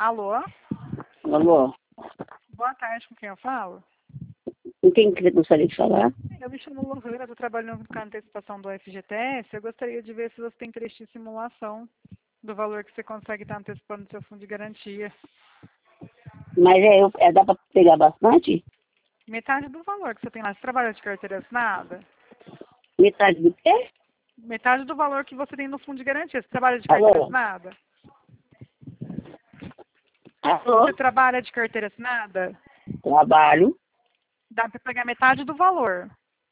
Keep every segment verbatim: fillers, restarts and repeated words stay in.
Alô? Alô? Boa tarde, com quem eu falo? Com quem que você gostaria de falar? Eu me chamo Lohana, estou trabalhando com a antecipação do F G T S. Eu gostaria de ver se você tem interesse em simulação do valor que você consegue estar antecipando do seu fundo de garantia. Mas é, eu- é dá para pegar bastante? Metade do valor que você tem lá. Você trabalha de carteira assinada? Metade do quê? Metade do valor que você tem no fundo de garantia. Você trabalha de carteira Alô? assinada? Alô? Você trabalha de carteira assinada? Trabalho. Dá para pegar metade do valor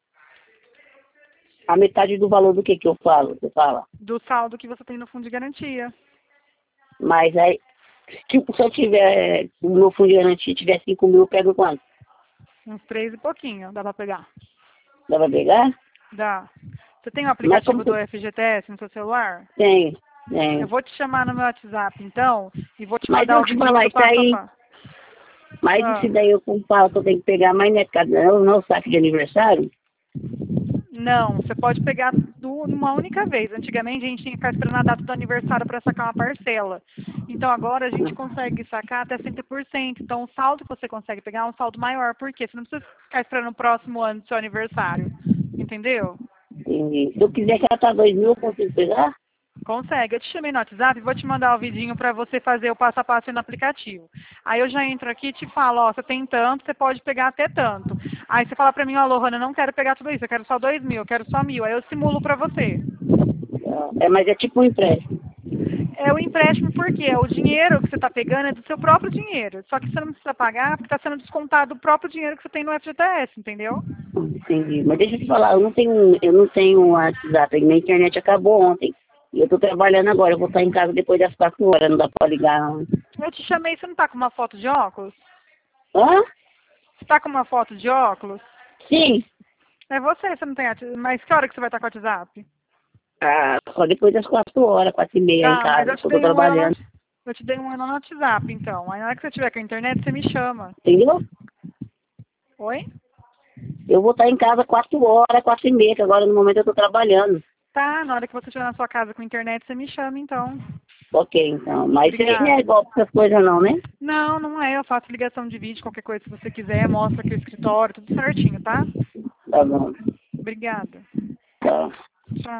A metade do valor do que que eu falo? Você fala. do saldo que você tem no fundo de garantia. Mas aí, tipo, se eu tiver, o meu fundo de garantia tiver cinco mil, eu pego quanto? Uns três e pouquinho, dá para pegar. Dá pra pegar? Dá. Você tem o Mas como aplicativo do que F G T S no seu celular? tem? Eu Tem. vou te chamar no meu WhatsApp, então, e vou te Mas mandar eu o te vidinho falar, do isso passo a aí, passo. mas Ah, isso daí eu falo que eu tenho que pegar mais, né? Cada não, não saque de aniversário? não, você pode pegar do, numa única vez. Antigamente a gente tinha que ficar esperando a data do aniversário para sacar uma parcela. Então agora a gente consegue sacar até cem por cento. Então o saldo que você consegue pegar é um saldo maior. Por quê? Você não precisa ficar esperando o próximo ano do seu aniversário. Entendeu? E se eu quiser gastar dois mil, eu consigo pegar? Consegue. Eu te chamei no WhatsApp e vou te mandar o vidinho para você fazer o passo a passo aí no aplicativo. Aí eu já entro aqui e te falo, ó, você tem tanto, você pode pegar até tanto. Aí você fala para mim, ó, Lohana, eu não quero pegar tudo isso, eu quero só dois mil, eu quero só mil. Aí eu simulo para você. É, mas é tipo um empréstimo. É o empréstimo porque o dinheiro que você está pegando é do seu próprio dinheiro. Só que você não precisa pagar porque está sendo descontado do próprio dinheiro que você tem no F G T S, entendeu? Entendi. Mas deixa eu te falar, eu não tenho, eu não tenho WhatsApp, minha internet acabou ontem. E eu tô trabalhando agora, eu vou estar em casa depois das quatro horas, não dá pra ligar não. Eu te chamei, você não tá com uma foto de óculos? Hã? Você tá com uma foto de óculos? Sim. É você, você não tem WhatsApp. Mas que hora que você vai estar com o WhatsApp? Ah, só depois das quatro horas, quatro e meia em Tá, mas casa, eu te porque eu tô dei um oi no, trabalhando. eu te dei um oi no WhatsApp, então. Aí na hora que você tiver com a internet, você me chama. Entendeu? Oi? Eu vou estar em casa quatro horas, quatro e meia, que agora no momento eu tô trabalhando. Tá, na hora que você estiver na sua casa com a internet, você me chama, então. Ok, então. Mas isso aí não é Obrigada. igual pra essas coisas não, né? Não, não é. Eu faço ligação de vídeo, qualquer coisa que você quiser, mostra aqui o escritório, tudo certinho, tá? Tá bom. Obrigada. Tá. Tchau.